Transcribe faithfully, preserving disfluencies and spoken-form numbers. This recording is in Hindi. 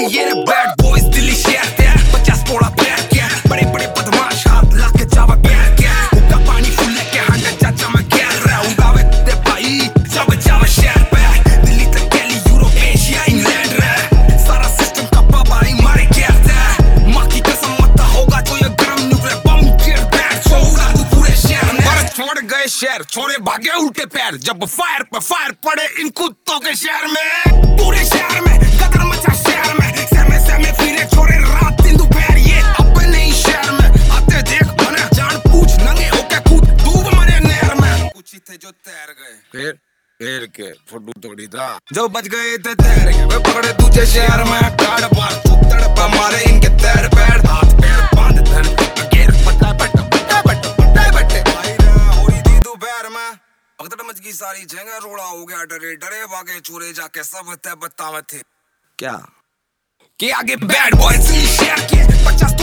ये रे बैड बॉयज दिल्ली शहर ते पचास पोड़ा पैर के बड़े बड़े बदमाश हाथ ला के जावा पैर के उनका पानी फुल लेके हंड्रेड चाचा मैं गैर रहा हूँ गावे ते भाई जब जावा शहर पे दिल्ली तक दिल्ली यूरोप एशिया इंग्लैंड रे सारा सिस्टम का बाबाई मारे गैर ते माँ की कसम मत होगा तो ये गरम न्यूक्लियर बम गिर बैठ छोड़ा तू पूरे शहर में पर छोड़ गए शहर छोड़े भागे उल्टे पैर जब फायर पे फायर पड़े इन कुत्तों के शहर में पूरे शहर में गदर मचा शहर में सहमे सहमे फिरे छोरे रात दिन दोपहर ये अपने ही शहर में आते देख बने जान पूछ नंगे होके कूद डूब मरे नहर में कुछ ही थे जो तैर गए फिर फिर के फुटू तोड़ी था जो बच गए थे तैर गए वे पकड़े दूसरे शहर में टाड़ पार चुपतड़ पे मारे इनके तैर पैर हाथ पैर बांध धन अगेर पट्टा पट्टा पट्टा पट्टा पट्टा पट्टे भाई ना होरी दी दोपहर में भगदड़ मच गई सारी झंगा रोड़ा हो गया डरे डरे भागे चोरे जाके सब थे बतावे थे क्या कि आगे बैड बॉयज शहर के पचास